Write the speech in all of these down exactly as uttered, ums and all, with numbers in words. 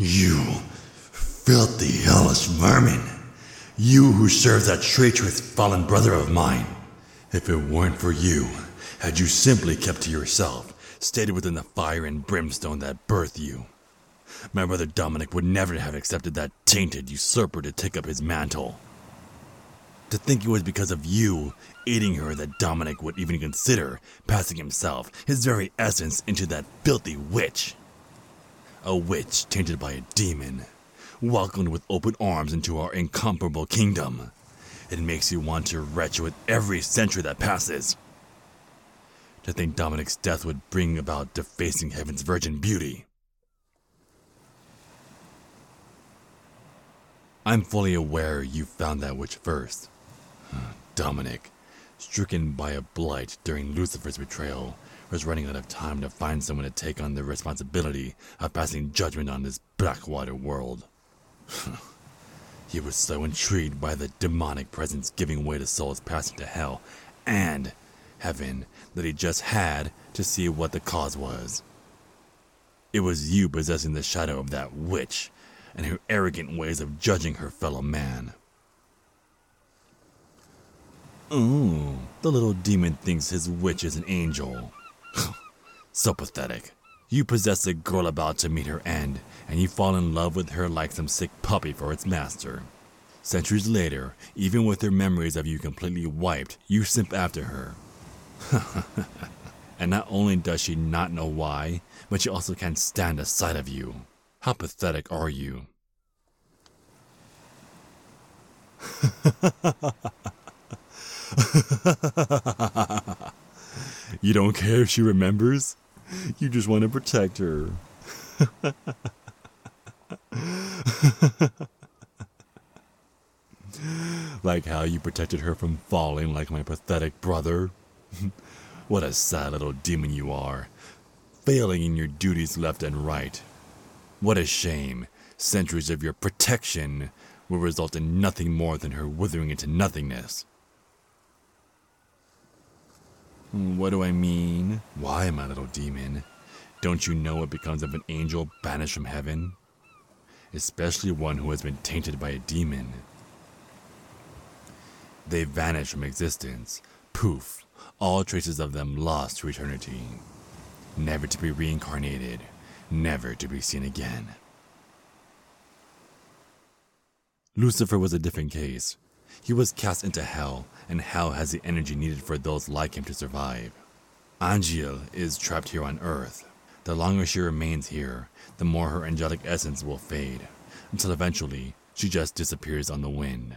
You filthy hellish vermin. You who serve that traitorous fallen brother of mine. If it weren't for you, had you simply kept to yourself, stayed within the fire and brimstone that birthed you, my brother Dominic would never have accepted that tainted usurper to take up his mantle. To think it was because of you aiding her that Dominic would even consider passing himself, his very essence, into that filthy witch. A witch tainted by a demon, welcomed with open arms into our incomparable kingdom. It makes you want to retch with every century that passes. To think Dominic's death would bring about defacing heaven's virgin beauty. I'm fully aware you found that witch first. Dominic, stricken by a blight during Lucifer's betrayal, was running out of time to find someone to take on the responsibility of passing judgment on this Blackwater world. He was so intrigued by the demonic presence giving way to souls passing to hell and heaven that he just had to see what the cause was. It was you possessing the shadow of that witch and her arrogant ways of judging her fellow man. Ooh, the little demon thinks his witch is an angel. So pathetic. You possess a girl about to meet her end, and you fall in love with her like some sick puppy for its master. Centuries later, even with her memories of you completely wiped, you simp after her. And not only does she not know why, but she also can't stand the sight of you. How pathetic are you? You don't care if she remembers? You just want to protect her. Like how you protected her from falling like my pathetic brother. What a sad little demon you are, failing in your duties left and right. What a shame. Centuries of your protection will result in nothing more than her withering into nothingness. What do I mean? Why, my little demon? Don't you know what becomes of an angel banished from heaven? Especially one who has been tainted by a demon. They vanish from existence. Poof. All traces of them lost to eternity. Never to be reincarnated. Never to be seen again. Lucifer was a different case. He was cast into hell, and hell has the energy needed for those like him to survive. Angeal is trapped here on Earth. The longer she remains here, the more her angelic essence will fade, until eventually she just disappears on the wind.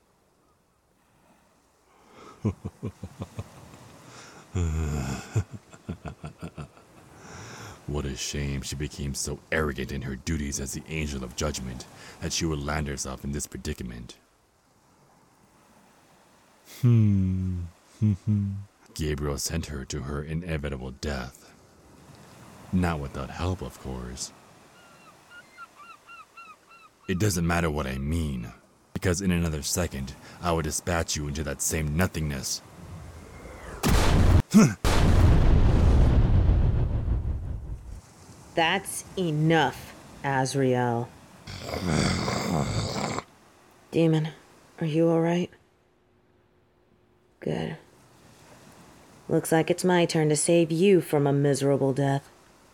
What a shame she became so arrogant in her duties as the angel of judgment that she would land herself in this predicament. Hmm. Gabriel sent her to her inevitable death. Not without help, of course. It doesn't matter what I mean, because in another second, I will dispatch you into that same nothingness. That's enough, Azrael. Demon, are you alright? Good. Looks like it's my turn to save you from a miserable death.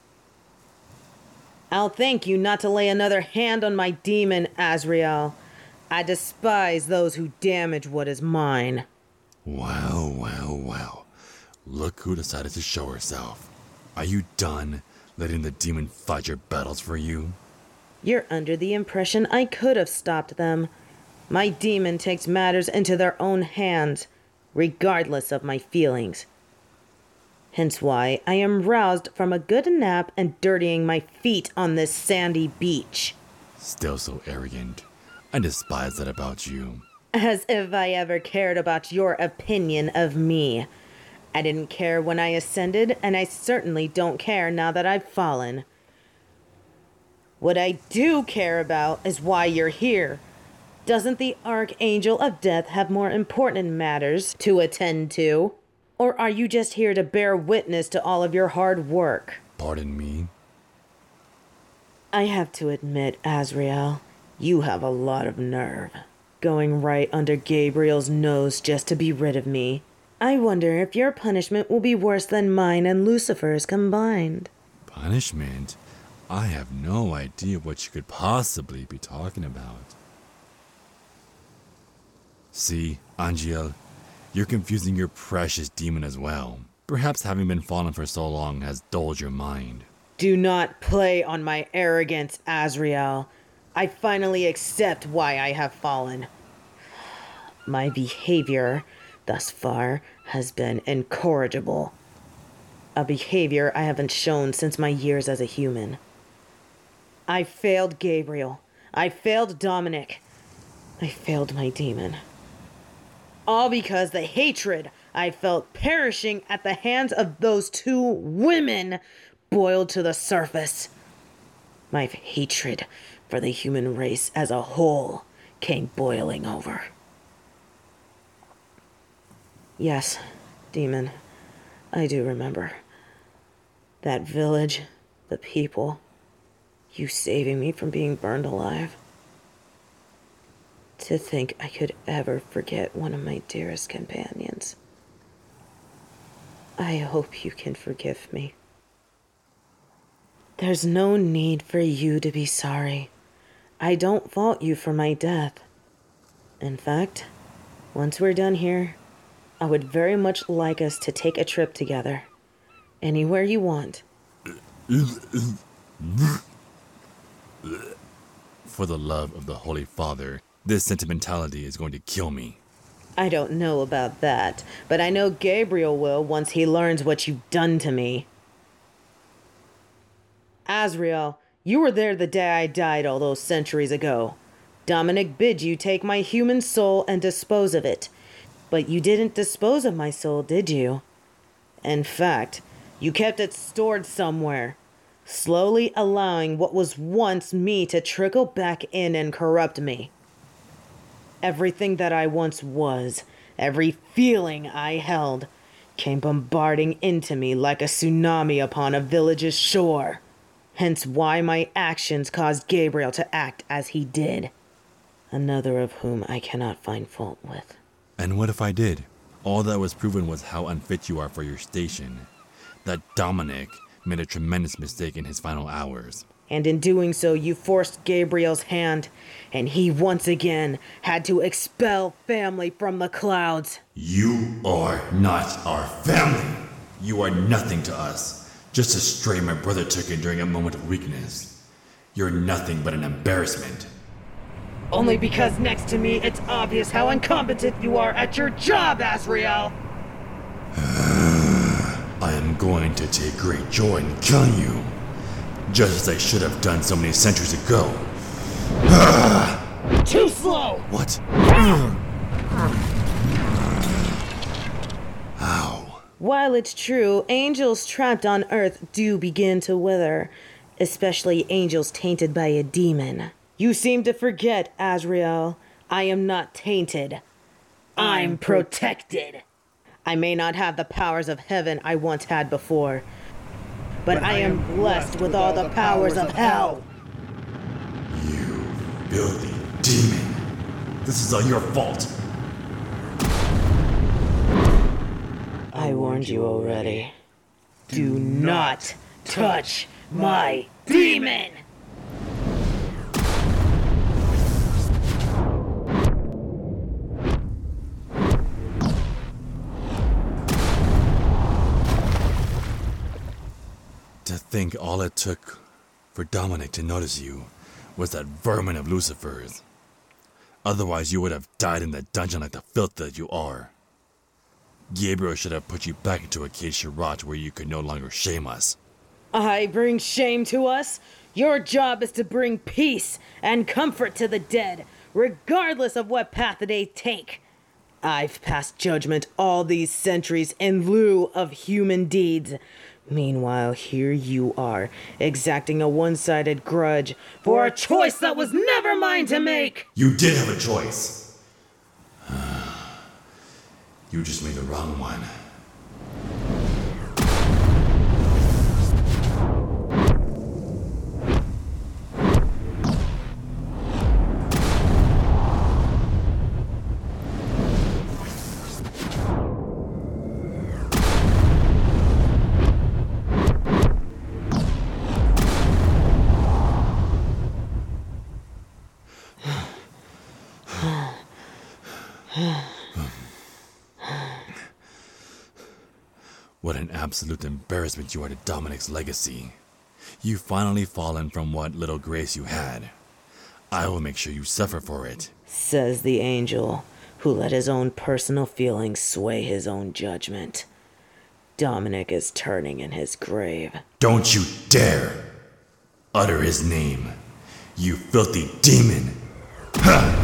I'll thank you not to lay another hand on my demon, Azrael. I despise those who damage what is mine. Wow, wow, wow. Look who decided to show herself. Are you done letting the demon fight your battles for you? You're under the impression I could have stopped them. My demon takes matters into their own hands, regardless of my feelings. Hence why I am roused from a good nap and dirtying my feet on this sandy beach. Still so arrogant. I despise that about you. As if I ever cared about your opinion of me. I didn't care when I ascended, and I certainly don't care now that I've fallen. What I do care about is why you're here. Doesn't the Archangel of Death have more important matters to attend to? Or are you just here to bear witness to all of your hard work? Pardon me? I have to admit, Azrael, you have a lot of nerve. Going right under Gabriel's nose just to be rid of me. I wonder if your punishment will be worse than mine and Lucifer's combined. Punishment? I have no idea what you could possibly be talking about. See, Angiel, you're confusing your precious demon as well. Perhaps having been fallen for so long has dulled your mind. Do not play on my arrogance, Azrael. I finally accept why I have fallen. My behavior thus far has been incorrigible. A behavior I haven't shown since my years as a human. I failed Gabriel. I failed Dominic. I failed my demon. All because the hatred I felt perishing at the hands of those two women boiled to the surface. My hatred for the human race as a whole came boiling over. Yes, demon, I do remember. That village, the people, you saving me from being burned alive. To think I could ever forget one of my dearest companions. I hope you can forgive me. There's no need for you to be sorry. I don't fault you for my death. In fact, once we're done here, I would very much like us to take a trip together. Anywhere you want. For the love of the Holy Father, this sentimentality is going to kill me. I don't know about that, but I know Gabriel will once he learns what you've done to me. Azrael, you were there the day I died all those centuries ago. Dominic bid you take my human soul and dispose of it. But you didn't dispose of my soul, did you? In fact, you kept it stored somewhere, slowly allowing what was once me to trickle back in and corrupt me. Everything that I once was, every feeling I held, came bombarding into me like a tsunami upon a village's shore. Hence why my actions caused Gabriel to act as he did. Another of whom I cannot find fault with. And what if I did? All that was proven was how unfit you are for your station. That Dominic made a tremendous mistake in his final hours. And in doing so, you forced Gabriel's hand, and he once again had to expel family from the clouds. You are not our family. You are nothing to us. Just a stray my brother took in during a moment of weakness. You're nothing but an embarrassment. Only because next to me, it's obvious how incompetent you are at your job, Azrael! I am going to take great joy in killing you. Just as I should have done so many centuries ago. Too slow! What? Ow. While it's true, angels trapped on Earth do begin to wither, especially angels tainted by a demon. You seem to forget, Azrael. I am not tainted. I'm protected. I may not have the powers of heaven I once had before, but, but I, I am blessed with, with all the powers, powers of hell. You filthy demon. This is all your fault. I warned you already. Do not touch my demon! To think all it took for Dominic to notice you was that vermin of Lucifer's. Otherwise you would have died in that dungeon like the filth that you are. Gabriel should have put you back into a cage to rot where you could no longer shame us. I bring shame to us? Your job is to bring peace and comfort to the dead, regardless of what path they take. I've passed judgment all these centuries in lieu of human deeds. Meanwhile, here you are, exacting a one-sided grudge for a choice that was never mine to make! You did have a choice. You just made the wrong one. absolute embarrassment you are to Dominic's legacy. You've finally fallen from what little grace you had. I will make sure you suffer for it. Says the angel, who let his own personal feelings sway his own judgment. Dominic is turning in his grave. Don't you dare utter his name, you filthy demon! Ha!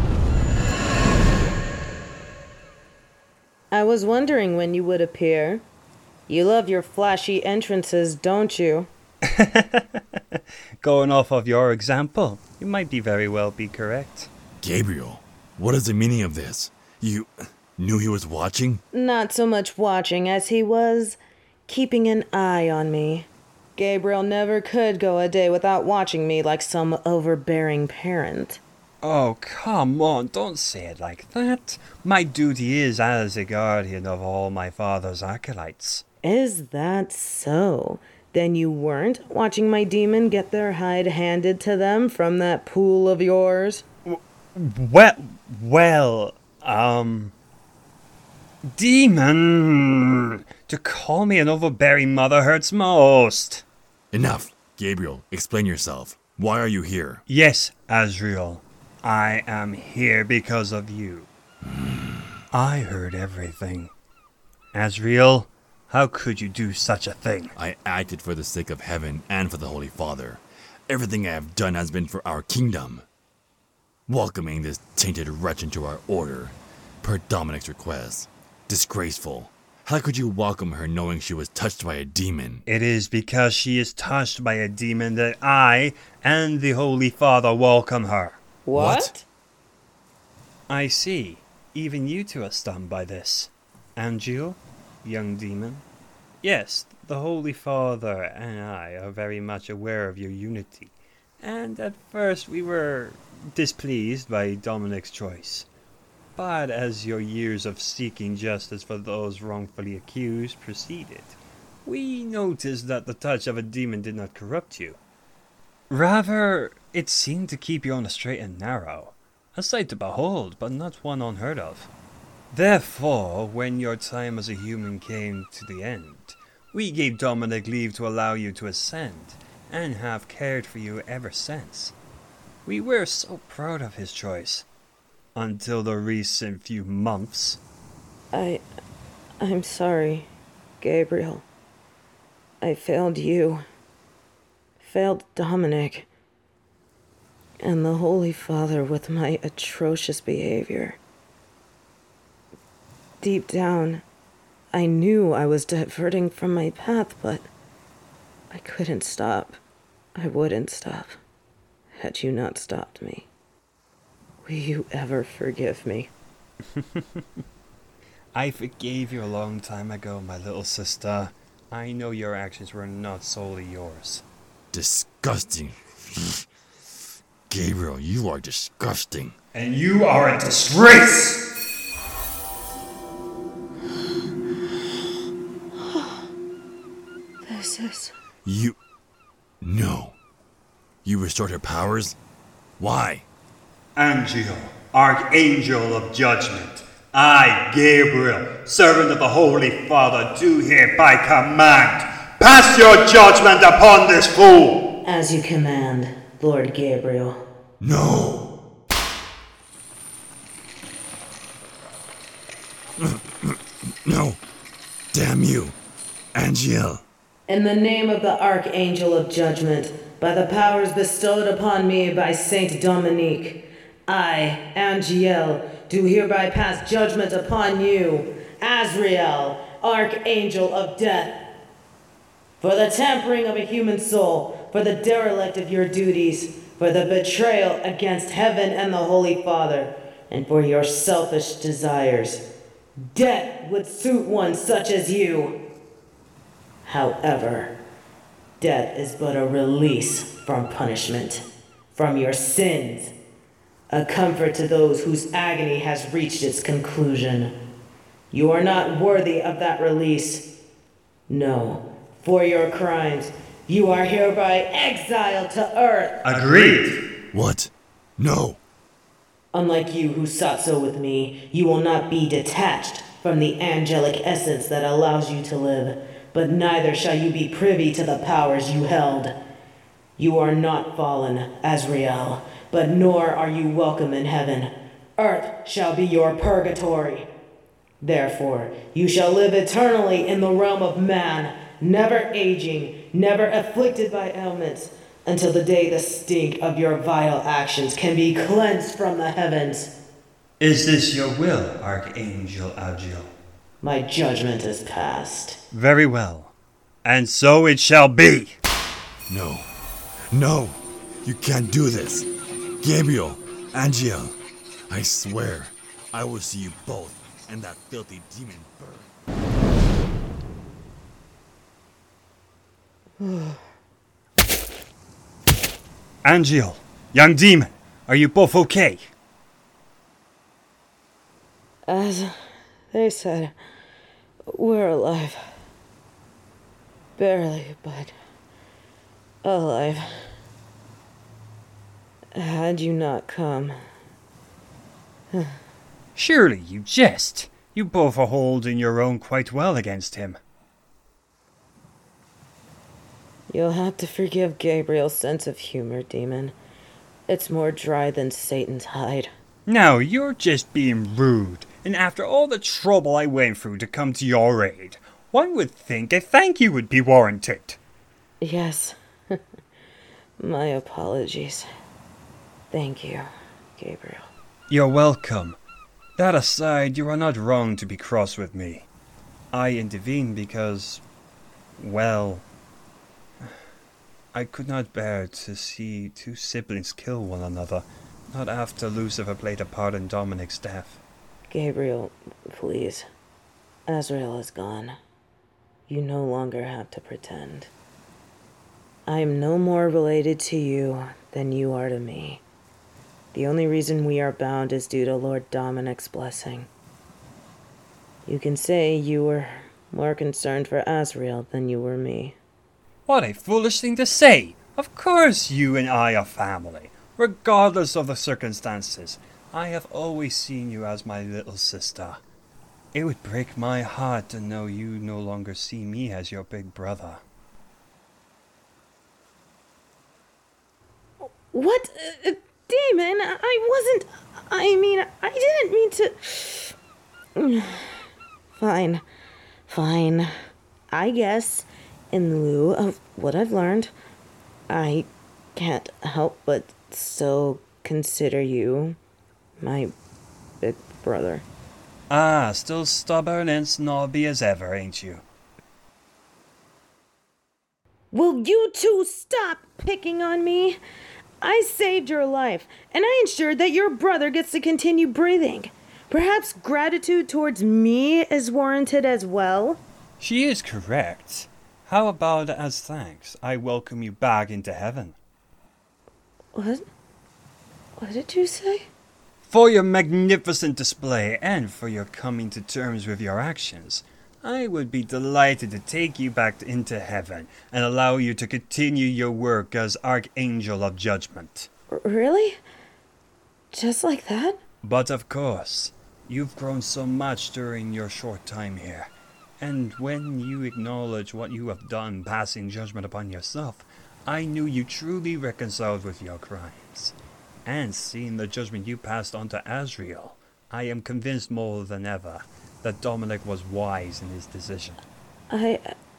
I was wondering when you would appear. You love your flashy entrances, don't you? Going off of your example, you might be very well be correct. Gabriel, what is the meaning of this? You knew he was watching? Not so much watching as he was keeping an eye on me. Gabriel never could go a day without watching me like some overbearing parent. Oh, come on, don't say it like that. My duty is as a guardian of all my father's acolytes. Is that so? Then you weren't watching my demon get their hide handed to them from that pool of yours? Well, well, um... Demon! To call me an overbearing mother hurts most. Enough. Gabriel, explain yourself. Why are you here? Yes, Azriel. I am here because of you. I heard everything. Azriel, how could you do such a thing? I acted for the sake of heaven and for the Holy Father. Everything I have done has been for our kingdom. Welcoming this tainted wretch into our order, per Dominic's request. Disgraceful. How could you welcome her knowing she was touched by a demon? It is because she is touched by a demon that I and the Holy Father welcome her. What? I see. Even you two are stunned by this. And you, young demon? Yes, the Holy Father and I are very much aware of your unity. And at first we were displeased by Dominic's choice. But as your years of seeking justice for those wrongfully accused proceeded, we noticed that the touch of a demon did not corrupt you. Rather, it seemed to keep you on the straight and narrow, a sight to behold, but not one unheard of. Therefore, when your time as a human came to the end, we gave Dominic leave to allow you to ascend, and have cared for you ever since. We were so proud of his choice. Until the recent few months. I... I'm sorry, Gabriel. I failed you. Failed Dominic. And the Holy Father with my atrocious behavior. Deep down, I knew I was diverting from my path, but I couldn't stop. I wouldn't stop, had you not stopped me. Will you ever forgive me? I forgave you a long time ago, my little sister. I know your actions were not solely yours. Disgusting. Gabriel, you are disgusting. And you are a disgrace! This is... You... No. You restored her powers? Why? Angel, Archangel of Judgment, I, Gabriel, servant of the Holy Father, do hereby command, pass your judgment upon this fool! As you command, Lord Gabriel. No! No! Damn you, Angiel! In the name of the Archangel of Judgment, by the powers bestowed upon me by Saint Dominique, I, Angiel, do hereby pass judgment upon you, Azriel, Archangel of Death, for the tampering of a human soul, for the derelict of your duties, for the betrayal against heaven and the Holy Father, and for your selfish desires. Death would suit one such as you. However, death is but a release from punishment, from your sins, a comfort to those whose agony has reached its conclusion. You are not worthy of that release. No, for your crimes, you are hereby exiled to Earth. Agreed! What? No! Unlike you who sought so with me, you will not be detached from the angelic essence that allows you to live, but neither shall you be privy to the powers you held. You are not fallen, Azrael, but nor are you welcome in heaven. Earth shall be your purgatory. Therefore, you shall live eternally in the realm of man, never aging, never afflicted by ailments, until the day the stink of your vile actions can be cleansed from the heavens. Is this your will, Archangel Agiel? My judgment is passed. Very well. And so it shall be. No. No! You can't do this! Gabriel, Angiel, I swear, I will see you both and that filthy demon burn. Angiel, young demon, are you both okay? As they said, we're alive. Barely, but alive. Had you not come. Surely you jest. You both are holding your own quite well against him. You'll have to forgive Gabriel's sense of humor, demon. It's more dry than Satan's hide. Now, you're just being rude, and after all the trouble I went through to come to your aid, one would think a thank you would be warranted. Yes. My apologies. Thank you, Gabriel. You're welcome. That aside, you are not wrong to be cross with me. I intervened because, well, I could not bear to see two siblings kill one another, not after Lucifer played a part in Dominic's death. Gabriel, please. Azrael is gone. You no longer have to pretend. I am no more related to you than you are to me. The only reason we are bound is due to Lord Dominic's blessing. You can say you were more concerned for Azrael than you were me. What a foolish thing to say! Of course you and I are family, regardless of the circumstances. I have always seen you as my little sister. It would break my heart to know you no longer see me as your big brother. What? Uh, demon? I wasn't... I mean, I didn't mean to... Fine. Fine. I guess, in lieu of what I've learned, I can't help but still consider you my big brother. Ah, still stubborn and snobby as ever, ain't you? Will you two stop picking on me? I saved your life, and I ensured that your brother gets to continue breathing. Perhaps gratitude towards me is warranted as well? She is correct. How about as thanks, I welcome you back into heaven? What? What did you say? For your magnificent display and for your coming to terms with your actions, I would be delighted to take you back into heaven and allow you to continue your work as Archangel of Judgment. R- really? Just like that? But of course, you've grown so much during your short time here, and when you acknowledge what you have done passing judgment upon yourself, I knew you truly reconciled with your crimes. And seeing the judgment you passed on to Azrael, I am convinced more than ever that Dominic was wise in his decision. I...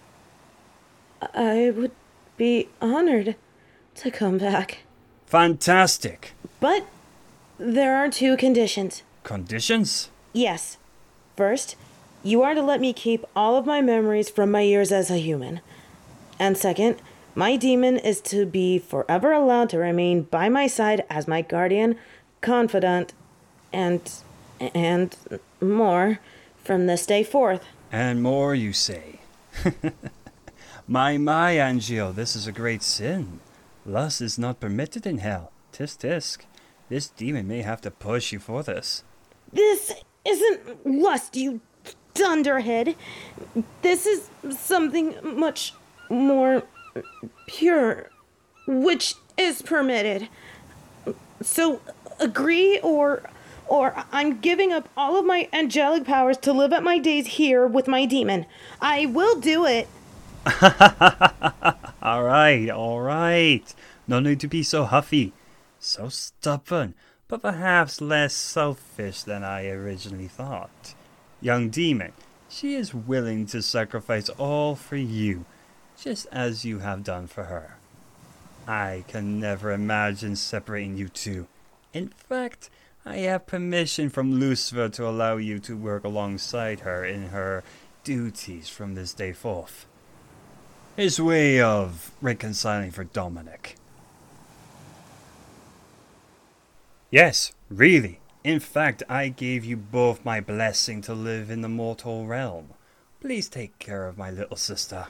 I would be honored to come back. Fantastic! But there are two conditions. Conditions? Yes. First, you are to let me keep all of my memories from my years as a human. And second, my demon is to be forever allowed to remain by my side as my guardian, confidant, and... and more from this day forth. And more, you say? my, my, Angiel, this is a great sin. Lust is not permitted in hell. Tisk tisk. This demon may have to push you for this. This isn't lust, you dunderhead. This is something much more pure, which is permitted. So, agree or... Or I'm giving up all of my angelic powers to live out my days here with my demon. I will do it, Alright, alright. No need to be so huffy. So stubborn, but perhaps less selfish than I originally thought. Young demon, she is willing to sacrifice all for you, just as you have done for her. I can never imagine separating you two. In fact, I have permission from Lucifer to allow you to work alongside her in her duties from this day forth. His way of reconciling for Dominic. Yes, really. In fact, I gave you both my blessing to live in the mortal realm. Please take care of my little sister.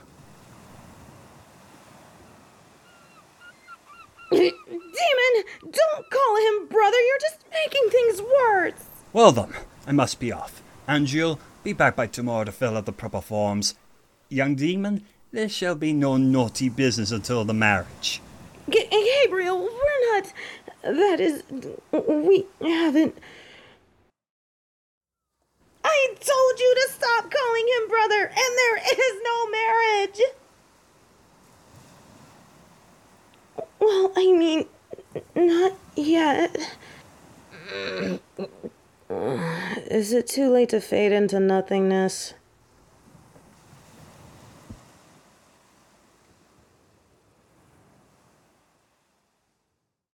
Demon, don't call him brother. You're just making things worse. Well then, I must be off. Angel, be back by tomorrow to fill out the proper forms. Young demon, there shall be no naughty business until the marriage. G- Gabriel, we're not... That is... We haven't... I told you to stop calling him brother, and there is no marriage! Well, I mean, not yet. Is it too late to fade into nothingness?